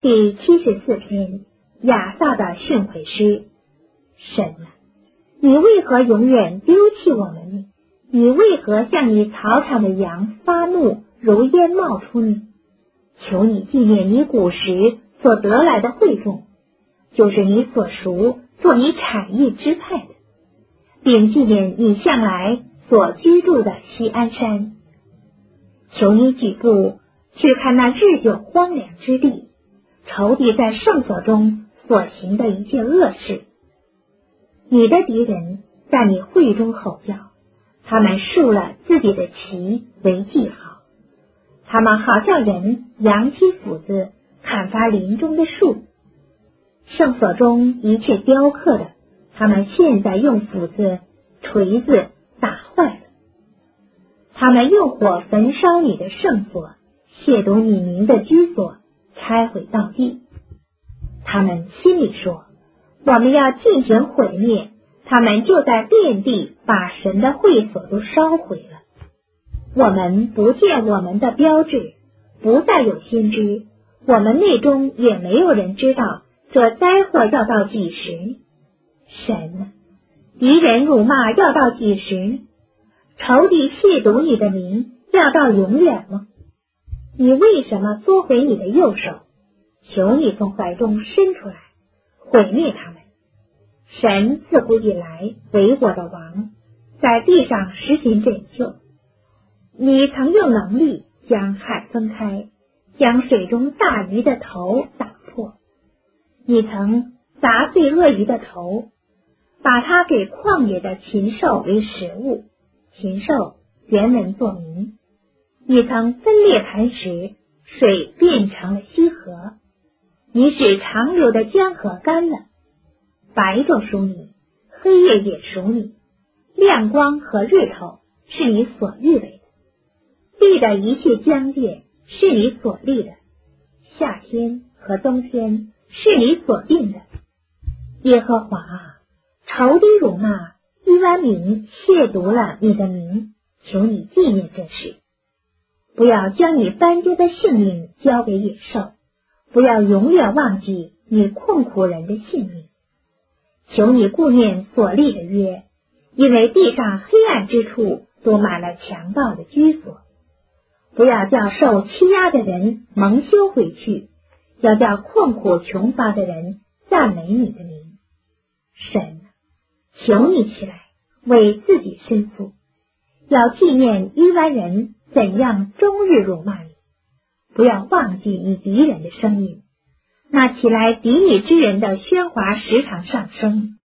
第74篇，亚萨的训诲诗。神啊，你为何永远丢弃我们呢？你为何向你草场的羊发怒，如烟冒出呢？求你纪念你古时所得来的会众，就是你所赎做你产业支派的，并纪念你向来所居住的锡安山。求你举步去看那日久荒凉之地，仇敌在圣所中所行的一切恶事。你的敌人在你会中吼叫，他们竖了自己的旗为记号，他们好像人扬起斧子砍伐林中的树。圣所中一切雕刻的，他们现在用斧子、锤子打坏了。他们用火焚烧你的圣所，亵渎你名的居所，拆毁到地。他们心里说，我们要进行毁灭，他们就在遍地把神的会所都烧毁了。我们不见我们的标志，不再有先知，我们内中也没有人知道这灾祸要到几时。神啊，敌人辱骂要到几时？仇敌亵渎你的名要到永远吗？你为什么缩回你的右手？求你从怀中伸出来，毁灭他们。神自古以来为我的王，在地上实行拯救。你曾用能力将海分开，将水中大鱼的头打破。你曾砸碎鳄鱼的头，把它给旷野的禽兽为食物。禽兽原文作名。你曾分裂磐石，水变成了溪河。你使长流的江河干了。白昼属你，黑夜也属你，亮光和日头是你所预备的。地的一切疆界是你所立的，夏天和冬天是你所定的。耶和华啊，仇敌辱骂伊湾民亵渎了你的名，求你纪念这事。不要将你斑鸠的性命交给野兽，不要永远忘记你困苦人的性命。求你顾念所立的约，因为地上黑暗之处都满了强盗的居所。不要叫受欺压的人蒙羞回去，要叫困苦穷乏的人赞美你的名。神，求你起来，为自己申诉，要纪念伊湾人怎样终日辱骂你。不要忘记你敌人的声音，那起来敌你之人的喧哗时常上升。